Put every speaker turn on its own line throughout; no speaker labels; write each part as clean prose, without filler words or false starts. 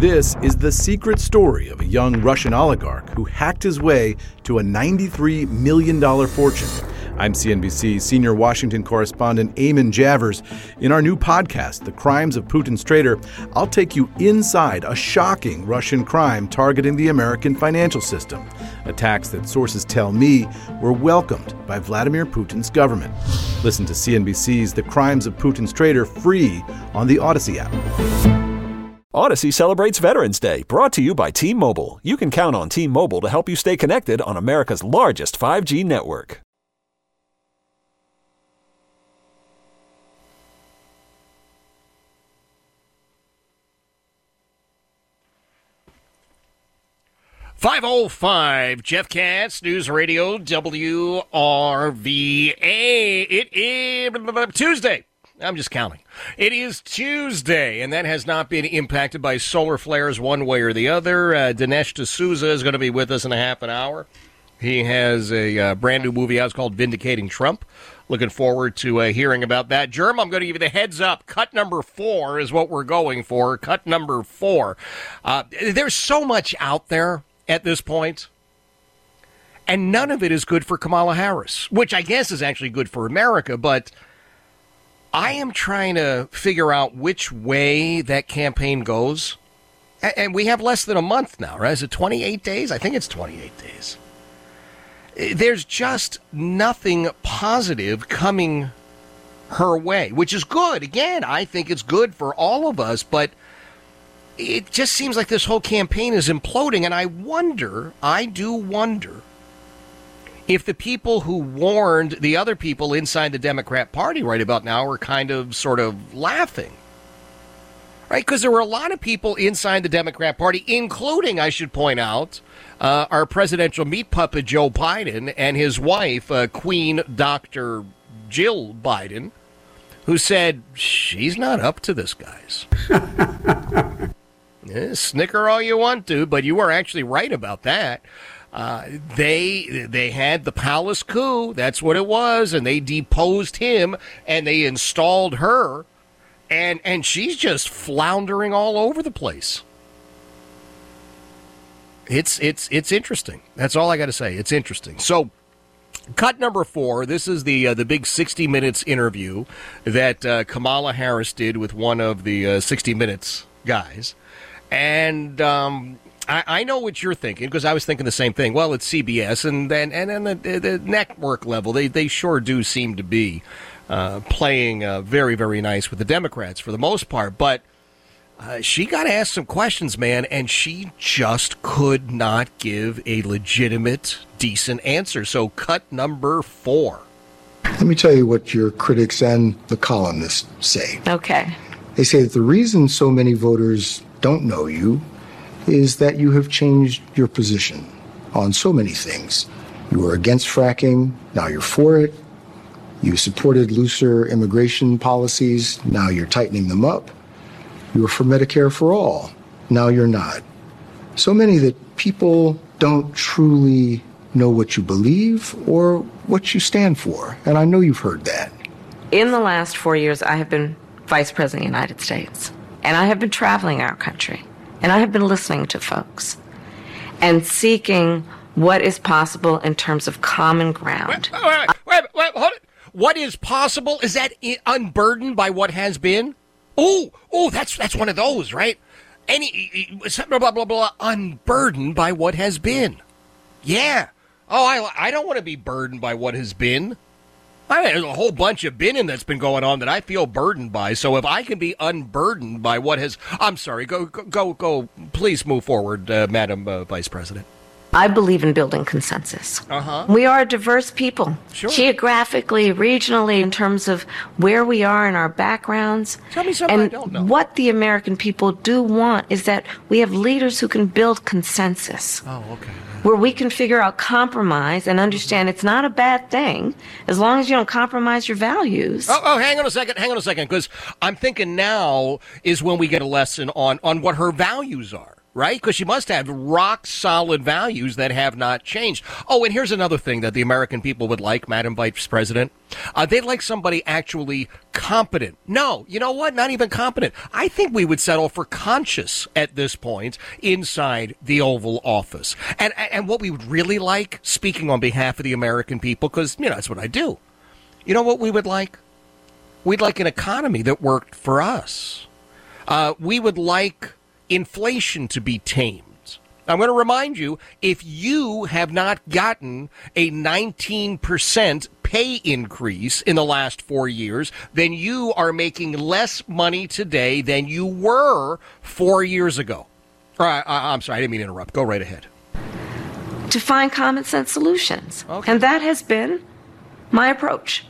This is the secret story of a young Russian oligarch who hacked his way to a $93 million fortune. I'm CNBC senior Washington correspondent Eamon Javers. In our new podcast, The Crimes of Putin's Traitor, I'll take you inside a shocking Russian crime targeting the American financial system. Attacks that sources tell me were welcomed by Vladimir Putin's government. Listen to CNBC's The Crimes of Putin's Traitor free on the Odyssey app.
Odyssey celebrates Veterans Day, brought to you by T-Mobile. You can count on T-Mobile to help you stay connected on America's largest 5G network.
.505, Jeff Katz, News Radio, WRVA. It is Tuesday. I'm just counting. It is Tuesday, and that has not been impacted by solar flares one way or the other. Dinesh D'Souza is going to be with us in a half an hour. He has a brand new movie out called Vindicating Trump. Looking forward to hearing about that. Germ, I'm going to give you the heads up. Cut number 4 is what we're going for. Cut number 4. There's so much out there at this point, and none of it is good for Kamala Harris, which I guess is actually good for America, but I am trying to figure out which way that campaign goes. And we have less than a month now, right? Is it 28 days? I think it's 28 days. There's just nothing positive coming her way, which is good. Again, I think it's good for all of us, but it just seems like this whole campaign is imploding, and I do wonder, if the people who warned the other people inside the Democrat Party right about now are kind of sort of laughing. Right? Because there were a lot of people inside the Democrat Party, including, I should point out, our presidential meat puppet Joe Biden and his wife, Queen Dr. Jill Biden, who said, she's not up to this, guys. Snicker all you want to, but you are actually right about that. They had the palace coup. That's what it was. And they deposed him and they installed her. And she's just floundering all over the place. It's interesting. That's all I got to say. It's interesting. So, cut number 4. This is the big 60 Minutes interview that Kamala Harris did with one of the 60 Minutes guys. And I know what you're thinking, because I was thinking the same thing. Well, it's CBS, and then the network level, they sure do seem to be playing very, very nice with the Democrats for the most part. But she got asked some questions, man, and she just could not give a legitimate, decent answer. So cut number 4.
Let me tell you what your critics and the columnists say.
Okay.
They say that the reason so many voters don't know you is that you have changed your position on so many things. You were against fracking, now you're for it. You supported looser immigration policies, now you're tightening them up. You were for Medicare for all, now you're not. So many that people don't truly know what you believe or what you stand for, and I know you've heard that.
In the last 4 years, I have been Vice President of the United States, and I have been traveling our country. And I have been listening to folks and seeking what is possible in terms of common ground.
Wait, hold it. What is possible? Is that unburdened by what has been? Oh, that's one of those, right? Blah, blah, blah, blah, unburdened by what has been. Yeah. Oh, I don't want to be burdened by what has been. There's a whole bunch of binning that's been going on that I feel burdened by. So if I can be unburdened by what has... I'm sorry. Go. Please move forward, Madam Vice President.
I believe in building consensus.
Uh-huh.
We are a diverse people.
Sure.
Geographically, regionally, in terms of where we are in our backgrounds.
Tell me something I don't know.
What the American people do want is that we have leaders who can build consensus.
Oh, okay.
Where we can figure out compromise and understand it's not a bad thing as long as you don't compromise your values.
Oh, hang on a second, because I'm thinking now is when we get a lesson on what her values are. right? Because she must have rock solid values that have not changed. Oh, and here's another thing that the American people would like, Madam Vice President. They'd like somebody actually competent. No, you know what? Not even competent. I think we would settle for conscious at this point inside the Oval Office. And what we would really like, speaking on behalf of the American people, because, you know, that's what I do. You know what we would like? We'd like an economy that worked for us. We would like inflation to be tamed. I'm going to remind you, if you have not gotten a 19% pay increase in the last 4 years, then you are making less money today than you were 4 years ago. I'm sorry, I didn't mean to interrupt. Go right ahead.
To find common sense solutions.
Okay.
And that has been my approach.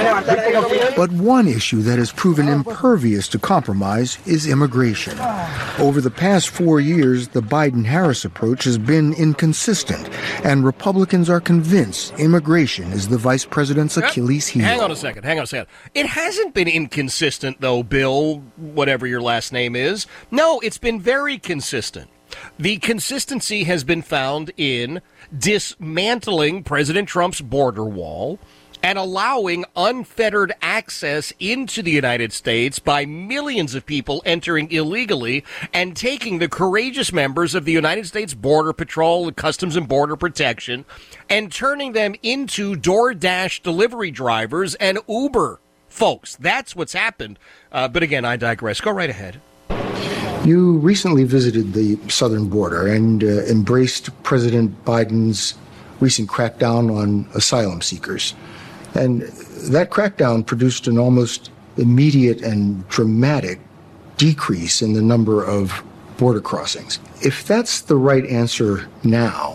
But one issue that has proven impervious to compromise is immigration. Over the past 4 years, the Biden-Harris approach has been inconsistent, and Republicans are convinced immigration is the vice president's Achilles heel.
Hang on a second. It hasn't been inconsistent, though, Bill, whatever your last name is. No, it's been very consistent. The consistency has been found in dismantling President Trump's border wall and allowing unfettered access into the United States by millions of people entering illegally and taking the courageous members of the United States Border Patrol and Customs and Border Protection and turning them into DoorDash delivery drivers and Uber folks. That's what's happened. But again, I digress. Go right ahead.
You recently visited the southern border and embraced President Biden's recent crackdown on asylum seekers. And that crackdown produced an almost immediate and dramatic decrease in the number of border crossings. If that's the right answer now,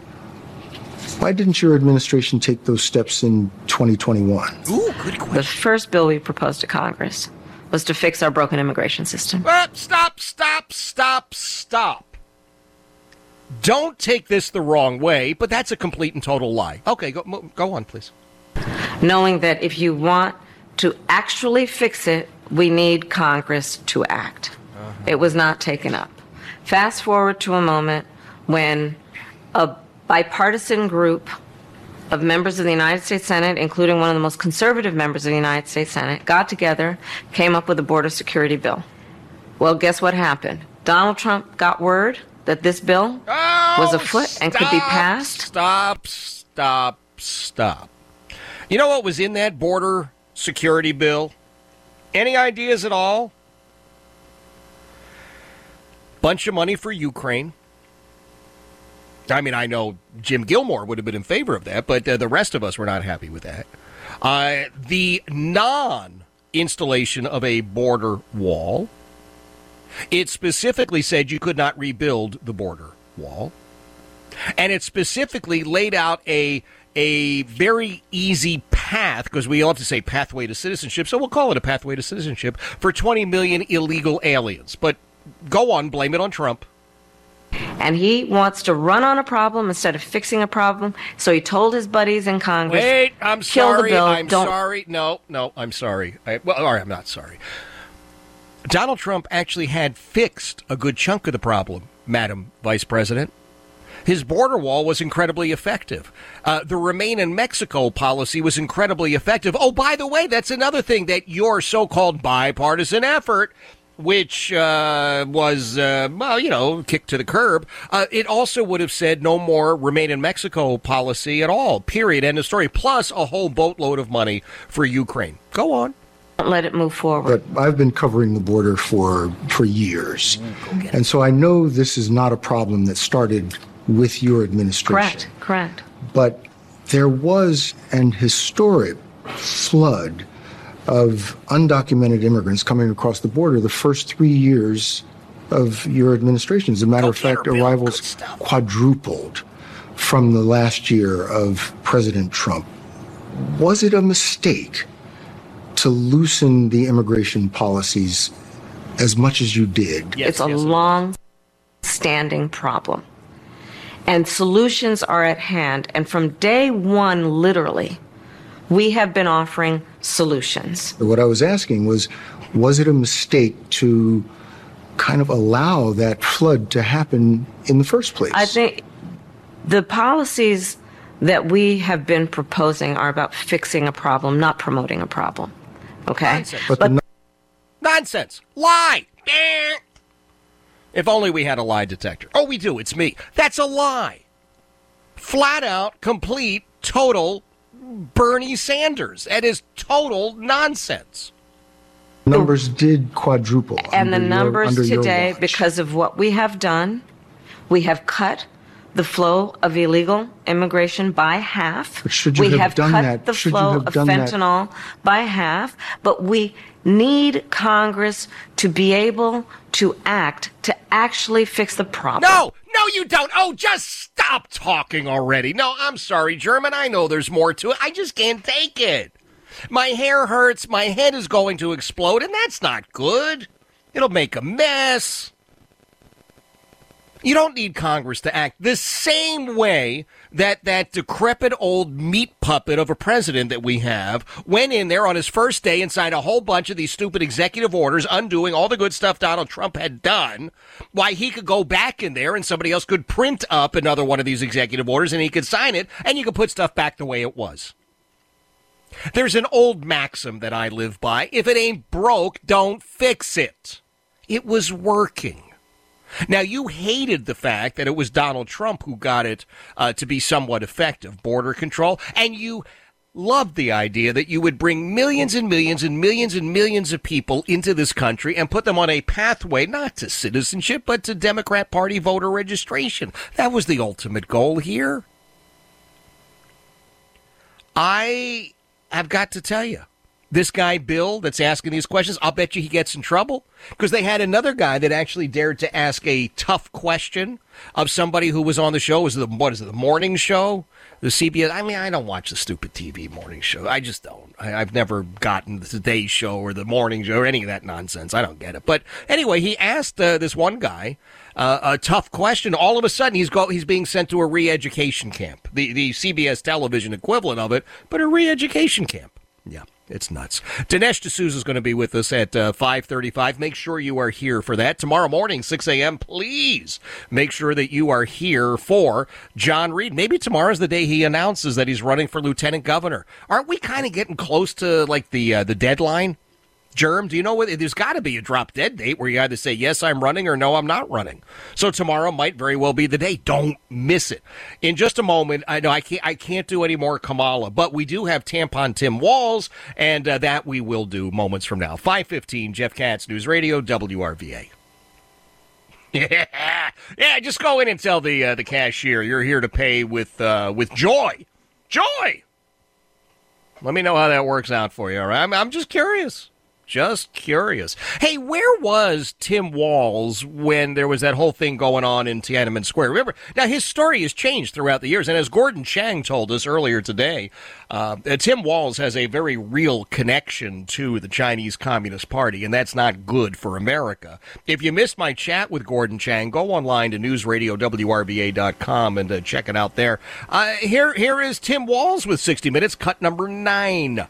why didn't your administration take those steps in 2021?
Ooh, good question.
The first bill we proposed to Congress was to fix our broken immigration system.
Stop. Don't take this the wrong way, but that's a complete and total lie. Okay, go on, please.
Knowing that if you want to actually fix it, we need Congress to act. It was not taken up. Fast forward to a moment when a bipartisan group of members of the United States Senate, including one of the most conservative members of the United States Senate, got together, came up with a border security bill. Well, guess what happened? Donald Trump got word that this bill was afoot and could be passed.
Stop. You know what was in that border security bill? Any ideas at all? Bunch of money for Ukraine. I mean, I know Jim Gilmore would have been in favor of that, but the rest of us were not happy with that. The non-installation of a border wall. It specifically said you could not rebuild the border wall. And it specifically laid out a very easy path, because we ought to say pathway to citizenship, so we'll call it a pathway to citizenship, for 20 million illegal aliens. But go on, blame it on Trump.
And he wants to run on a problem instead of fixing a problem, so he told his buddies in Congress,
Wait, I'm
kill
sorry,
the bill.
I'm sorry. No, I'm sorry. All right, I'm not sorry. Donald Trump actually had fixed a good chunk of the problem, Madam Vice President. His border wall was incredibly effective. The Remain in Mexico policy was incredibly effective. Oh, by the way, that's another thing that your so-called bipartisan effort, which was, kicked to the curb, it also would have said no more Remain in Mexico policy at all, period, end of story, plus a whole boatload of money for Ukraine. Go on.
Don't let it move forward.
But I've been covering the border for years. And so I know this is not a problem that started with your administration.
Correct.
But there was an historic flood of undocumented immigrants coming across the border the first 3 years of your administration. As a matter of fact, arrivals quadrupled from the last year of President Trump. Was it a mistake to loosen the immigration policies as much as you did?
It's a long-standing problem. And solutions are at hand. And from day one, literally, we have been offering solutions.
What I was asking was it a mistake to kind of allow that flood to happen in the first place?
I think the policies that we have been proposing are about fixing a problem, not promoting a problem. Okay?
Nonsense. Nonsense. Lie. If only we had a lie detector. Oh, we do. It's me. That's a lie. Flat out, complete, total Bernie Sanders. That is total nonsense.
Numbers did quadruple.
And the numbers today,
watch.
because of what we have done, we have cut the flow of illegal immigration by half.
But should you
we
have
have
done
cut
that?
the
Should you
flow
have
of
done that?
fentanyl by half, but we need Congress to be able to act to actually fix the problem.
No, you don't. Oh, just stop talking already. No, I'm sorry, German. I know there's more to it. I just can't take it. My hair hurts. My head is going to explode, and that's not good. It'll make a mess. You don't need Congress to act the same way that decrepit old meat puppet of a president that we have went in there on his first day and signed a whole bunch of these stupid executive orders undoing all the good stuff Donald Trump had done. Why, he could go back in there and somebody else could print up another one of these executive orders and he could sign it and you could put stuff back the way it was. There's an old maxim that I live by. If it ain't broke, don't fix it. It was working. Now, you hated the fact that it was Donald Trump who got it to be somewhat effective, border control, and you loved the idea that you would bring millions and millions and millions and millions of people into this country and put them on a pathway, not to citizenship, but to Democrat Party voter registration. That was the ultimate goal here. I have got to tell you, this guy, Bill, that's asking these questions, I'll bet you he gets in trouble because they had another guy that actually dared to ask a tough question of somebody who was on the show. The morning show? The CBS? I mean, I don't watch the stupid TV morning show. I just don't. I've never gotten the Today Show or the morning show or any of that nonsense. I don't get it. But anyway, he asked this one guy a tough question. All of a sudden, he's being sent to a re-education camp, the CBS television equivalent of it, but a re-education camp. Yeah. It's nuts. Dinesh D'Souza is going to be with us at 5:35. Make sure you are here for that. Tomorrow morning, 6 a.m., please make sure that you are here for John Reed. Maybe tomorrow's the day he announces that he's running for lieutenant governor. Aren't we kind of getting close to, like, the deadline? Germ, do you know what? There's got to be a drop dead date where you either say, yes, I'm running, or no, I'm not running. So tomorrow might very well be the day. Don't miss it. In just a moment, I know I can't do any more Kamala, but we do have Tampon Tim Walz, and that we will do moments from now. 5:15, Jeff Katz, News Radio, WRVA. Yeah, just go in and tell the cashier you're here to pay with joy. Joy! Let me know how that works out for you, all right? I'm just curious. Just curious. Hey, where was Tim Walz when there was that whole thing going on in Tiananmen Square? Remember, now his story has changed throughout the years, and as Gordon Chang told us earlier today, Tim Walz has a very real connection to the Chinese Communist Party, and that's not good for America. If you missed my chat with Gordon Chang, go online to newsradiowrva.com and check it out there. Here is Tim Walz with 60 Minutes, cut number 9.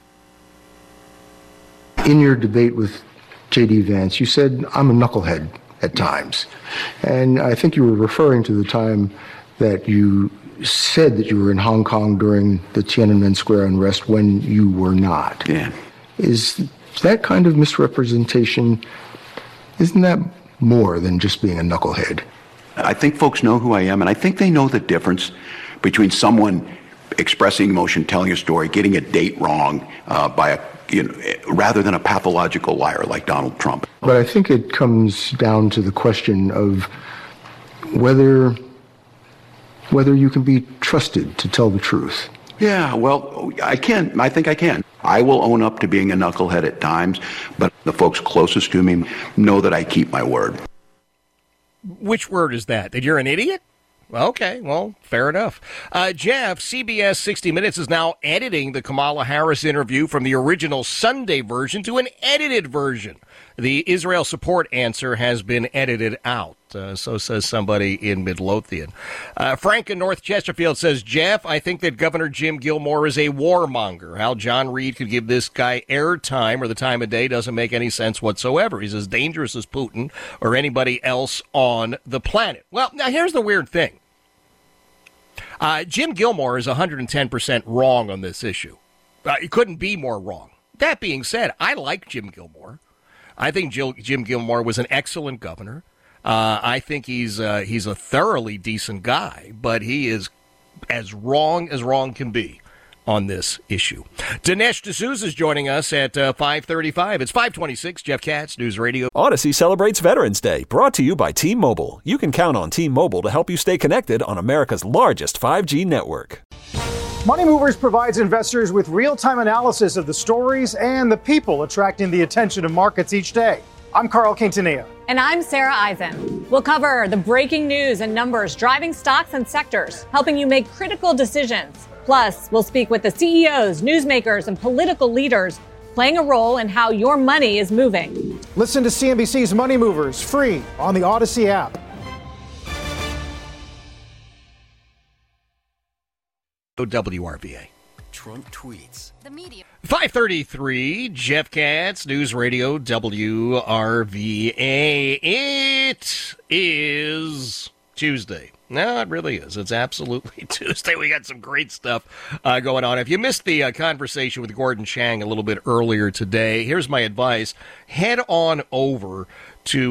In your debate with J.D. Vance, you said, I'm a knucklehead at times. And I think you were referring to the time that you said that you were in Hong Kong during the Tiananmen Square unrest when you were not.
Yeah.
Is that kind of misrepresentation, isn't that more than just being a knucklehead?
I think folks know who I am, and I think they know the difference between someone expressing emotion, telling a story, getting a date wrong rather than a pathological liar like Donald Trump.
But I think it comes down to the question of whether you can be trusted to tell the truth.
Yeah, well, I can. I think I can. I will own up to being a knucklehead at times, but the folks closest to me know that I keep my word.
Which word is that? That you're an idiot? Okay, well, fair enough. Jeff, CBS 60 Minutes is now editing the Kamala Harris interview from the original Sunday version to an edited version. The Israel support answer has been edited out. So says somebody in Midlothian. Frank in North Chesterfield says, Jeff, I think that Governor Jim Gilmore is a warmonger. How John Reed could give this guy airtime or the time of day doesn't make any sense whatsoever. He's as dangerous as Putin or anybody else on the planet. Well, now here's the weird thing. Jim Gilmore is 110% wrong on this issue. He couldn't be more wrong. That being said, I like Jim Gilmore. I think Jim Gilmore was an excellent governor. I think he's a thoroughly decent guy, but he is as wrong can be on this issue. Dinesh D'Souza is joining us at 5:35. It's 5:26. Jeff Katz, News Radio.
Odyssey celebrates Veterans Day, brought to you by T-Mobile. You can count on T-Mobile to help you stay connected on America's largest 5G network.
Money Movers provides investors with real-time analysis of the stories and the people attracting the attention of markets each day. I'm Carl Quintanilla.
And I'm Sarah Eisen. We'll cover the breaking news and numbers driving stocks and sectors, helping you make critical decisions. Plus, we'll speak with the CEOs, newsmakers, and political leaders playing a role in how your money is moving.
Listen to CNBC's Money Movers free on the Odyssey app.
WRVA.
Trump tweets.
The media.
5:33, Jeff Katz, News Radio WRVA. It is Tuesday. No, it really is. It's absolutely Tuesday. We got some great stuff going on. If you missed the conversation with Gordon Chang a little bit earlier today, here's my advice. Head on over to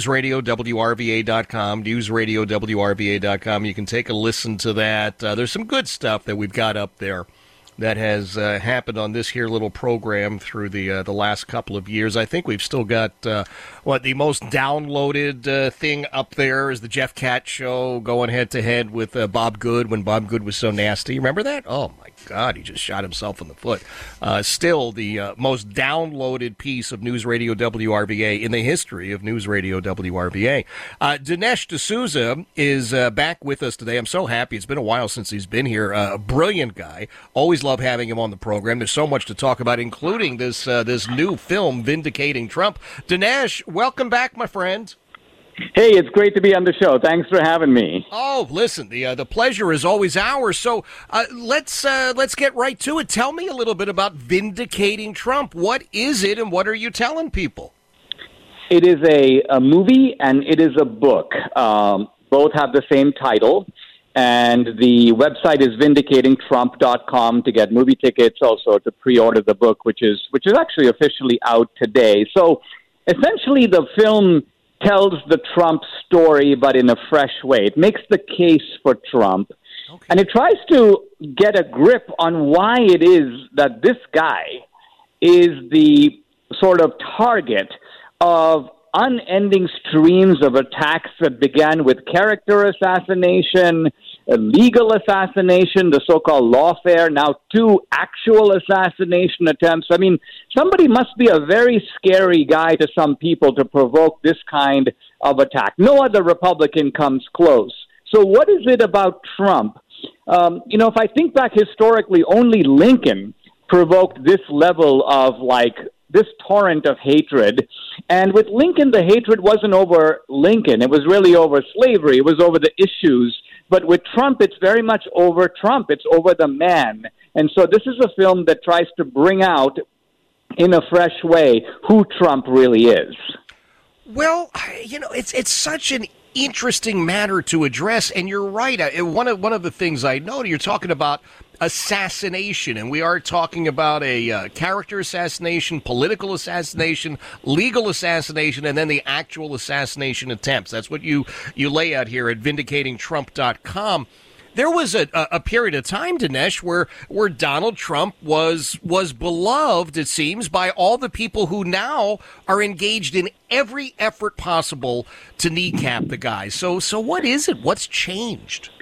newsradiowrva.com, newsradiowrva.com. You can take a listen to that. There's some good stuff that we've got up there that has happened on this here little program through the last couple of years. I think we've still got, the most downloaded thing up there is the Jeff Katz Show going head-to-head with Bob Good when Bob Good was so nasty. Remember that? Oh, my God, he just shot himself in the foot. Still the most downloaded piece of News Radio WRVA in the history of News Radio WRVA. Dinesh D'Souza is back with us today. I'm so happy. It's been a while since he's been here. A brilliant guy. Always love having him on the program. There's so much to talk about, including this new film, Vindicating Trump. Dinesh, welcome back, my friend.
Hey, it's great to be on the show. Thanks for having me.
Oh, listen, the pleasure is always ours. So let's get right to it. Tell me a little bit about Vindicating Trump. What is it, and what are you telling people?
It is a movie and it is a book. Both have the same title. And the website is vindicatingtrump.com to get movie tickets, also to pre-order the book, which is actually officially out today. So essentially the film tells the Trump story, but in a fresh way. It makes the case for Trump. Okay. And it tries to get a grip on why it is that this guy is the sort of target of unending streams of attacks that began with character assassination, legal assassination, the so-called lawfare, now 2 actual assassination attempts. I mean, somebody must be a very scary guy to some people to provoke this kind of attack. No other Republican comes close. So what is it about Trump? If I think back historically, only Lincoln provoked this level of, this torrent of hatred. And with Lincoln, the hatred wasn't over Lincoln. It was really over slavery. It was over the issues. But with Trump, it's very much over Trump. It's over the man. And so this is a film that tries to bring out, in a fresh way, who Trump really is.
Well, it's such an interesting matter to address, and you're right. One of the things I know, you're talking about assassination, and we are talking about a character assassination, political assassination, legal assassination, and then the actual assassination attempts. That's what you lay out here at vindicatingtrump.com. There was a period of time, Dinesh, where Donald Trump was beloved, it seems, by all the people who now are engaged in every effort possible to kneecap the guy. So what is it? What's changed?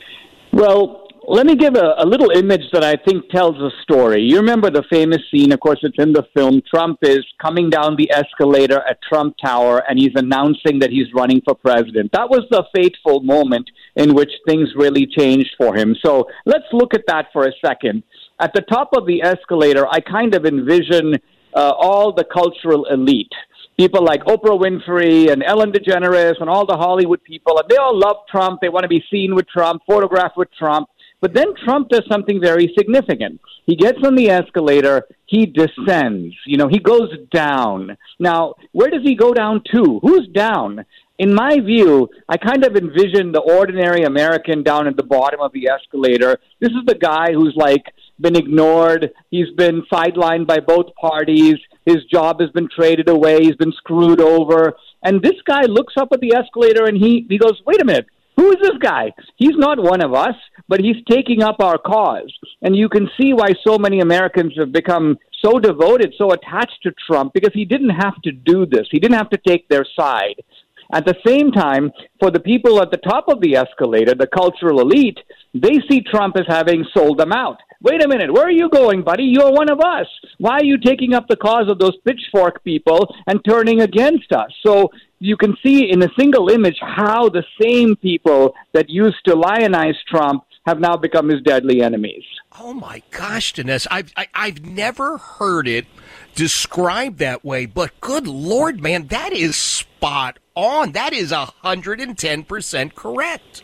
Well, let me give a little image that I think tells a story. You remember the famous scene, of course, it's in the film. Trump is coming down the escalator at Trump Tower, and he's announcing that he's running for president. That was the fateful moment in which things really changed for him. So let's look at that for a second. At the top of the escalator, I kind of envision all the cultural elite. people like Oprah Winfrey and Ellen DeGeneres and all the Hollywood people, and they all love Trump. They want to be seen with Trump, photographed with Trump. But then Trump does something very significant. He gets on the escalator, he descends, he goes down. Now, where does he go down to? Who's down? In my view, I kind of envision the ordinary American down at the bottom of the escalator. This is the guy who's been ignored. He's been sidelined by both parties. His job has been traded away. He's been screwed over. And this guy looks up at the escalator and he goes, wait a minute. Who is this guy? He's not one of us, but he's taking up our cause. And you can see why so many Americans have become so devoted, so attached to Trump, because he didn't have to do this. He didn't have to take their side. At the same time, for the people at the top of the escalator, the cultural elite, they see Trump as having sold them out. Wait a minute, where are you going, buddy? You're one of us. Why are you taking up the cause of those pitchfork people and turning against us? So you can see in a single image how the same people that used to lionize Trump have now become his deadly enemies.
Oh, my gosh, Dinesh. I've never heard it described that way, but good Lord, man, that is spot on. That is 110% correct.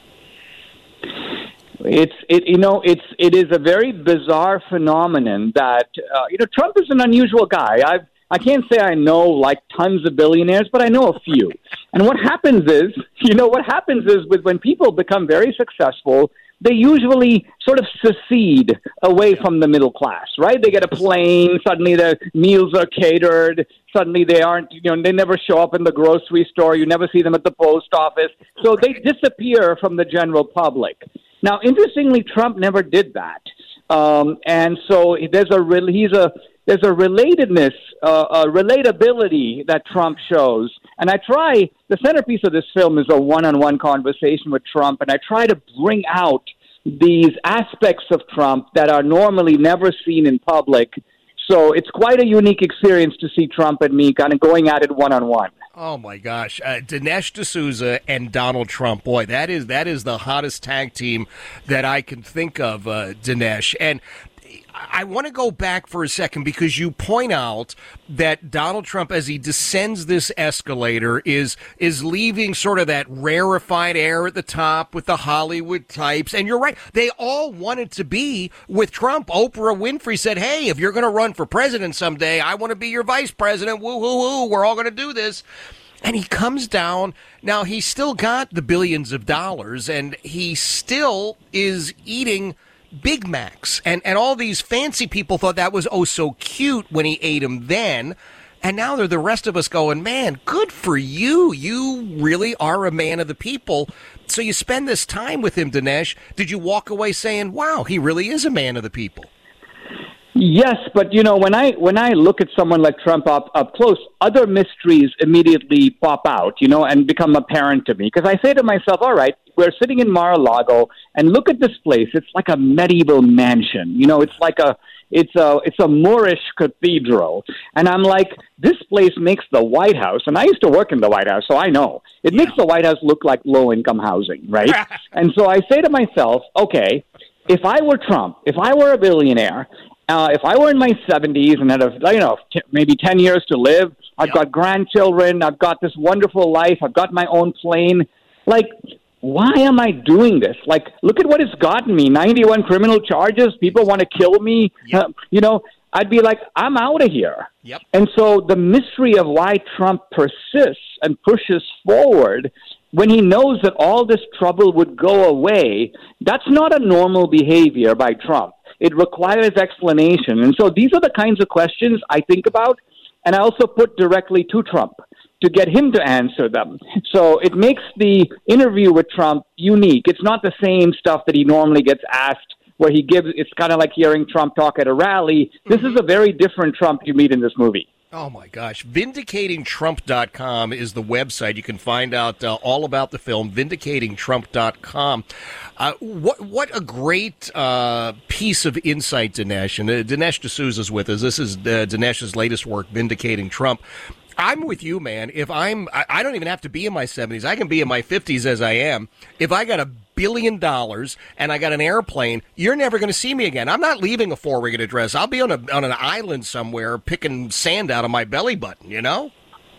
It is a very bizarre phenomenon that Trump is an unusual guy. I can't say I know tons of billionaires, but I know a few. And what happens is when people become very successful, they usually sort of secede away from the middle class, right? They get a plane, suddenly their meals are catered, suddenly they never show up in the grocery store, you never see them at the post office, so they disappear from the general public. Now, interestingly, Trump never did that, and so there's a relatedness, a relatability that Trump shows. And the centerpiece of this film is a one-on-one conversation with Trump, and I try to bring out these aspects of Trump that are normally never seen in public. So it's quite a unique experience to see Trump and me kind of going at it one-on-one.
Oh, my gosh. Dinesh D'Souza and Donald Trump. Boy, that is the hottest tag team that I can think of, Dinesh. And I want to go back for a second because you point out that Donald Trump, as he descends this escalator, is leaving sort of that rarefied air at the top with the Hollywood types. And you're right. They all wanted to be with Trump. Oprah Winfrey said, hey, if you're going to run for president someday, I want to be your vice president. Woo, woo, woo. We're all going to do this. And he comes down. Now, he's still got the billions of dollars, and he still is eating Big Macs, and all these fancy people thought that was so cute when he ate them then, and now they're the rest of us going, man, good for you. You really are a man of the people. So you spend this time with him, Dinesh. Did you walk away saying, wow, he really is a man of the people?
Yes, but when I look at someone like Trump up close, other mysteries immediately pop out, and become apparent to me. Because I say to myself, all right, we're sitting in Mar-a-Lago, and look at this place. It's like a medieval mansion. It's a Moorish cathedral. And I'm like, this place makes the White House, and I used to work in the White House, so I know. It makes the White House look like low-income housing, right? And so I say to myself, okay, if I were Trump, if I were a billionaire, if I were in my 70s and had maybe 10 years to live, I've got grandchildren, I've got this wonderful life, I've got my own plane, why am I doing this? Look at what it's gotten me. 91 criminal charges. People want to kill me. Yep. I'd be like, I'm out of here.
Yep.
And so the mystery of why Trump persists and pushes forward when he knows that all this trouble would go away, that's not a normal behavior by Trump. It requires explanation. And so these are the kinds of questions I think about, and I also put directly to Trump to get him to answer them. So it makes the interview with Trump unique. It's not the same stuff that he normally gets asked where it's kind of like hearing Trump talk at a rally. This is a very different Trump you meet in this movie.
Oh, my gosh. VindicatingTrump.com is the website. You can find out all about the film, VindicatingTrump.com. What a great piece of insight, Dinesh. And Dinesh D'Souza is with us. This is Dinesh's latest work, Vindicating Trump. I'm with you, man. I don't even have to be in my 70s. I can be in my 50s as I am. If I got $1 billion and I got an airplane, you're never going to see me again. I'm not leaving a four-rigged address. I'll be on an island somewhere picking sand out of my belly button,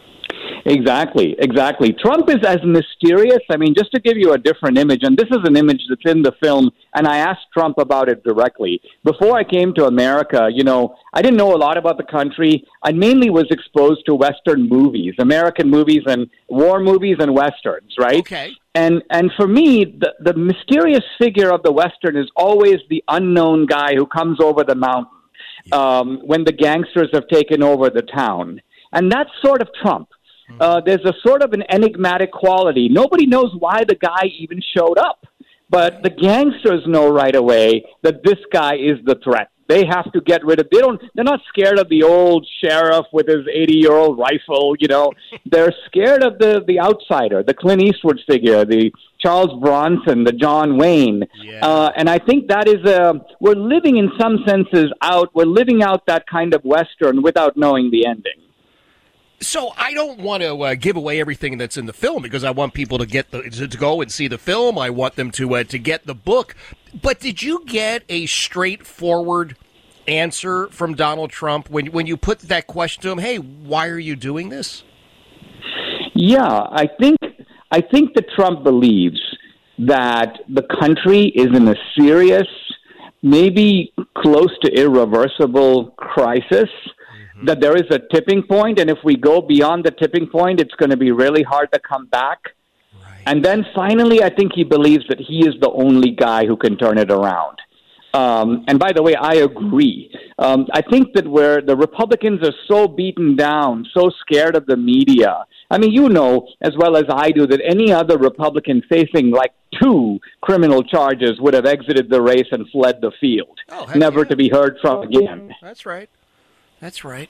Exactly. Trump is as mysterious. I mean, just to give you a different image, and this is an image that's in the film, and I asked Trump about it directly. Before I came to America, I didn't know a lot about the country. I mainly was exposed to Western movies, American movies and war movies and Westerns, right?
Okay.
And for me, the mysterious figure of the Western is always the unknown guy who comes over the mountain when the gangsters have taken over the town. And that's sort of Trump. There's a sort of an enigmatic quality. Nobody knows why the guy even showed up, but the gangsters know right away that this guy is the threat. They have to get rid of. They're not scared of the old sheriff with his 80-year-old rifle. They're scared of the outsider, the Clint Eastwood figure, the Charles Bronson, the John Wayne. Yeah. And I think that is we're living in some senses out. We're living out that kind of Western without knowing the ending.
So I don't want to give away everything that's in the film because I want people to to go and see the film. I want them to get the book. But did you get a straightforward answer from Donald Trump when you put that question to him? Hey, why are you doing this?
Yeah, I think that Trump believes that the country is in a serious, maybe close to irreversible crisis. That there is a tipping point, and if we go beyond the tipping point, it's going to be really hard to come back. Right. And then finally, I think he believes that he is the only guy who can turn it around. And by the way, I agree. I think that where the Republicans are so beaten down, so scared of the media. I mean, as well as I do, that any other Republican facing like 2 criminal charges would have exited the race and fled the field, never to be heard from again.
That's right. That's right.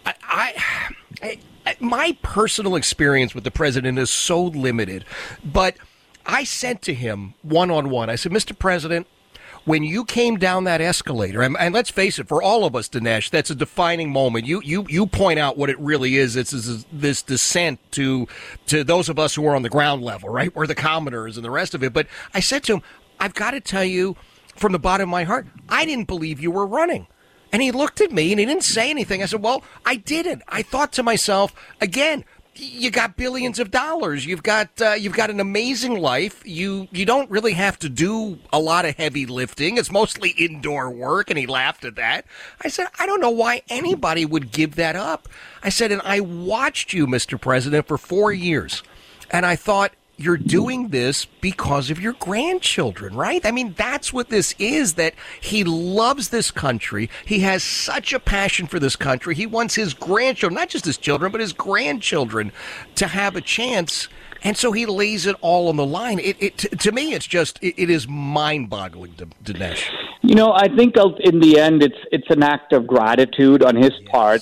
My personal experience with the president is so limited, but I said to him one-on-one, I said, Mr. President, when you came down that escalator, and let's face it, for all of us, Dinesh, that's a defining moment. You point out what it really is. It's this descent to those of us who are on the ground level, right? We're the commoners and the rest of it. But I said to him, I've got to tell you from the bottom of my heart, I didn't believe you were running. And he looked at me and he didn't say anything. I said, well, I didn't. I thought to myself, again, you got billions of dollars. You've got an amazing life. You don't really have to do a lot of heavy lifting. It's mostly indoor work. And he laughed at that. I said, I don't know why anybody would give that up. I said, and I watched you, Mr. President, for 4 years. And I thought, you're doing this because of your grandchildren, right? I mean, that's what this is, that he loves this country. He has such a passion for this country. He wants his grandchildren, not just his children, but his grandchildren to have a chance. And so he lays it all on the line. To me, it is mind-boggling, Dinesh.
I think in the end, it's an act of gratitude on his part.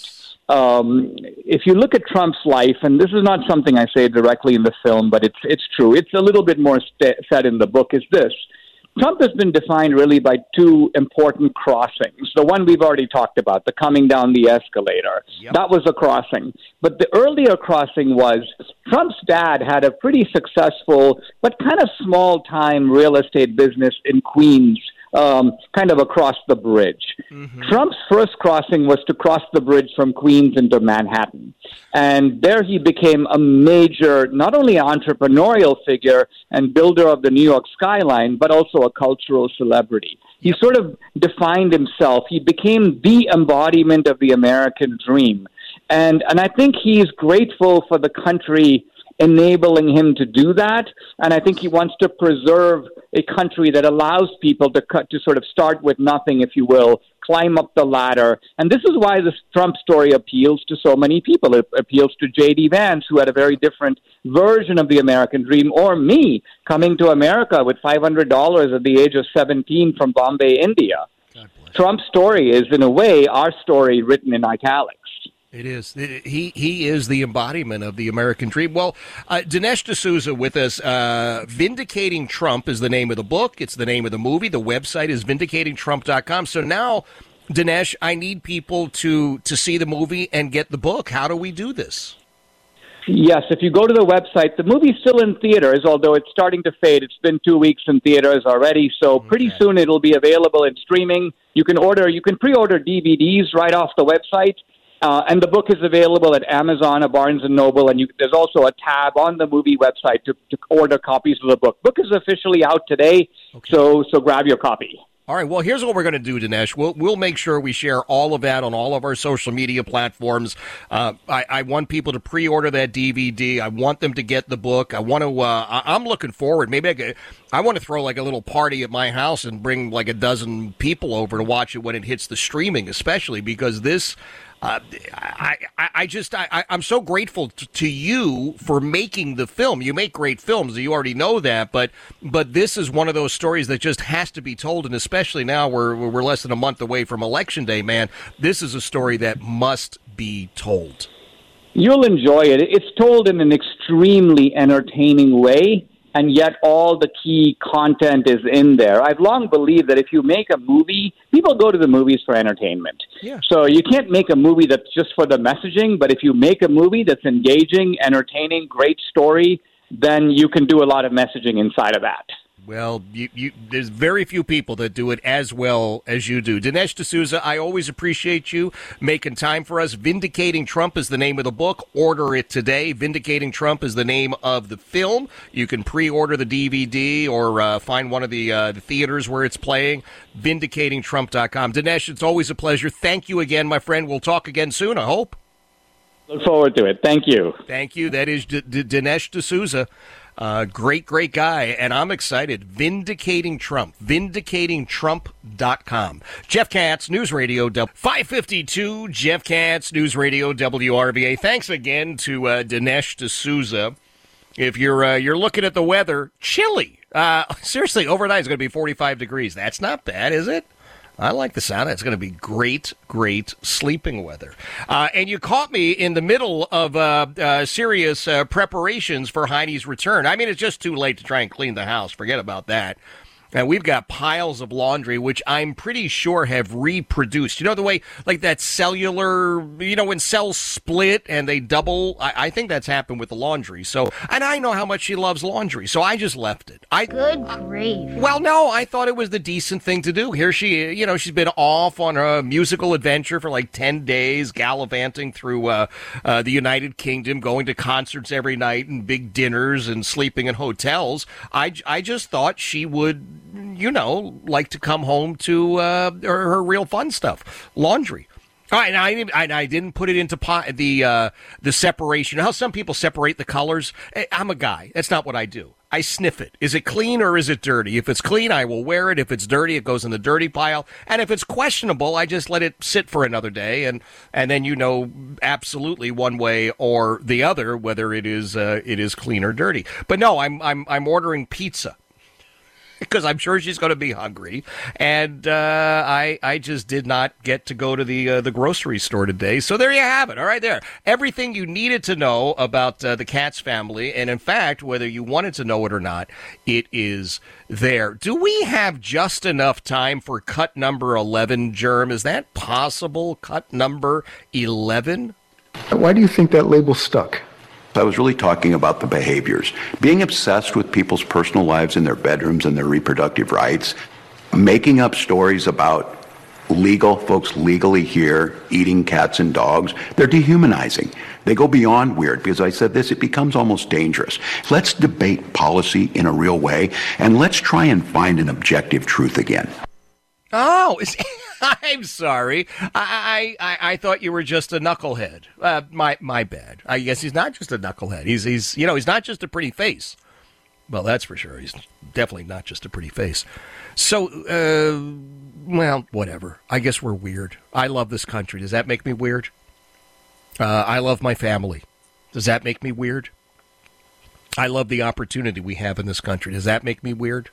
If you look at Trump's life, and this is not something I say directly in the film, but it's true. It's a little bit more said in the book, is this. Trump has been defined really by 2 important crossings. The one we've already talked about, the coming down the escalator. Yep. That was a crossing. But the earlier crossing was Trump's dad had a pretty successful but kind of small-time real estate business in Queens, kind of across the bridge. Mm-hmm. Trump's first crossing was to cross the bridge from Queens into Manhattan. And there he became a major, not only entrepreneurial figure and builder of the New York skyline, but also a cultural celebrity. He sort of defined himself. He became the embodiment of the American dream. And I think he's grateful for the country enabling him to do that. And I think he wants to preserve a country that allows people to sort of start with nothing, if you will, climb up the ladder. And this is why this Trump story appeals to so many people. It appeals to J.D. Vance, who had a very different version of the American dream, or me, coming to America with $500 at the age of 17 from Bombay, India. Trump's story is, in a way, our story written in italics.
It is. He is the embodiment of the American dream. Well, Dinesh D'Souza with us. Vindicating Trump is the name of the book. It's the name of the movie. The website is vindicatingtrump.com. So now, Dinesh, I need people to see the movie and get the book. How do we do this?
Yes, if you go to the website, the movie's still in theaters, although it's starting to fade. It's been 2 weeks in theaters already, so pretty soon it'll be available in streaming. You can pre-order DVDs right off the website. And the book is available at Amazon or Barnes & Noble, and there's also a tab on the movie website to order copies of the book. Book is officially out today, so grab your copy.
All right, well, here's what we're going to do, Dinesh. We'll make sure we share all of that on all of our social media platforms. I want people to pre-order that DVD. I want them to get the book. I want to. I'm looking forward. Maybe I want to throw like a little party at my house and bring like a dozen people over to watch it when it hits the streaming, especially because this. I'm so grateful to you for making the film. You make great films. You already know that, but this is one of those stories that just has to be told, and especially now we're less than a month away from Election Day, man. This is a story that must be told.
You'll enjoy it. It's told in an extremely entertaining way, and yet all the key content is in there. I've long believed that if you make a movie, people go to the movies for entertainment.
Yeah.
So you can't make a movie that's just for the messaging, but if you make a movie that's engaging, entertaining, great story, then you can do a lot of messaging inside of that.
Well, there's very few people that do it as well as you do. Dinesh D'Souza, I always appreciate you making time for us. Vindicating Trump is the name of the book. Order it today. Vindicating Trump is the name of the film. You can pre-order the DVD or find one of the theaters where it's playing. VindicatingTrump.com. Dinesh, it's always a pleasure. Thank you again, my friend. We'll talk again soon, I hope.
Look forward to it. Thank you.
Thank you. That is Dinesh D'Souza. Great guy, and I'm excited. Vindicating Trump. VindicatingTrump.com. Jeff Katz, News Radio 552. Jeff Katz, News Radio WRVA. Thanks again to Dinesh D'Souza. If you're looking at the weather, chilly. Seriously, overnight it's going to be 45 degrees. That's not bad, is it? I like the sound. It's going to be great sleeping weather. And you caught me in the middle of serious preparations for Heidi's return. I mean, it's just too late to try and clean the house. Forget about that. And we've got piles of laundry, which I'm pretty sure have reproduced. You know, the way, like that cellular, when cells split and they double, I think that's happened with the laundry. So, and I know how much she loves laundry, so I just left it. Good grief. Well, no, I thought it was the decent thing to do. Here she, she's been off on a musical adventure for like 10 days, gallivanting through the United Kingdom, going to concerts every night and big dinners and sleeping in hotels. I just thought she would, like to come home to her real fun stuff, laundry. All right, I didn't put it into the separation. You know how some people separate the colors? I'm a guy. That's not what I do. I sniff it. Is it clean or is it dirty? If it's clean, I will wear it. If it's dirty, it goes in the dirty pile. And if it's questionable, I just let it sit for another day, and then absolutely one way or the other whether it is clean or dirty. But no, I'm ordering pizza, because I'm sure she's going to be hungry, and I just did not get to go to the grocery store today. So there you have it. All right, there. Everything you needed to know about the Katz family, and in fact, whether you wanted to know it or not, it is there. Do we have just enough time for cut number 11, Germ? Is that possible? Cut number 11?
Why do you think that label stuck?
I was really talking about the behaviors. Being obsessed with people's personal lives in their bedrooms and their reproductive rights, making up stories about folks legally here eating cats and dogs. They're dehumanizing. They go beyond weird, because I said this, it becomes almost dangerous. Let's debate policy in a real way, and let's try and find an objective truth again.
Oh, I'm sorry. I thought you were just a knucklehead. My bad. I guess he's not just a knucklehead. He's not just a pretty face. Well, that's for sure. He's definitely not just a pretty face. So, well, whatever. I guess we're weird. I love this country. Does that make me weird? I love my family. Does that make me weird? I love the opportunity we have in this country. Does that make me weird?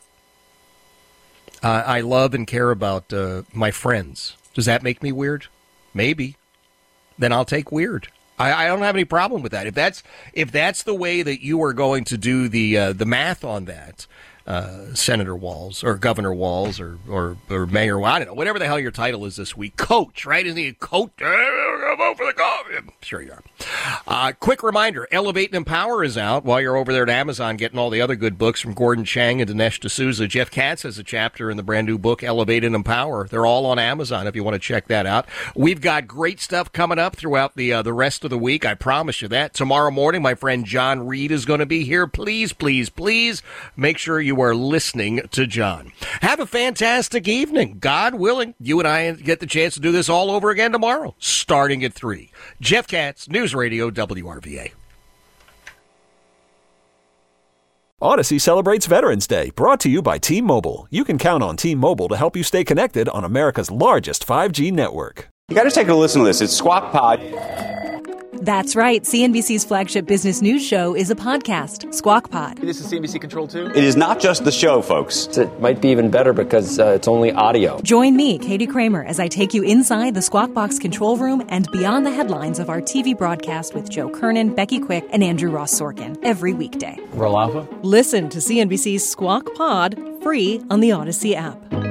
I love and care about my friends. Does that make me weird? Maybe. Then I'll take weird. I don't have any problem with that. If that's the way that you are going to do the math on that, Senator Walz or Governor Walz or Mayor, I don't know, whatever the hell your title is this week. Coach, right? Isn't he a coach? Vote for the coach. I'm sure you are. Quick reminder, Elevate and Empower is out while you're over there at Amazon getting all the other good books from Gordon Chang and Dinesh D'Souza. Jeff Katz has a chapter in the brand new book, Elevate and Empower. They're all on Amazon if you want to check that out. We've got great stuff coming up throughout the rest of the week. I promise you that. Tomorrow morning, my friend John Reed is going to be here. Please, please, please make sure you are listening to John. Have a fantastic evening. God willing, you and I get the chance to do this all over again tomorrow, starting at 3. Jeff Katz, News Radio WRVA.
Odyssey celebrates Veterans Day, brought to you by T-Mobile. You can count on T-Mobile to help you stay connected on America's largest 5G network.
You got to take a listen to this. It's Squawk Pod.
That's right. CNBC's flagship business news show is a podcast, Squawk Pod.
This is CNBC Control 2?
It is not just the show, folks.
It might be even better because it's only audio.
Join me, Katie Kramer, as I take you inside the Squawk Box control room and beyond the headlines of our TV broadcast with Joe Kernan, Becky Quick, and Andrew Ross Sorkin every weekday.
Roll Alpha?
Listen to CNBC's Squawk Pod free on the Odyssey app.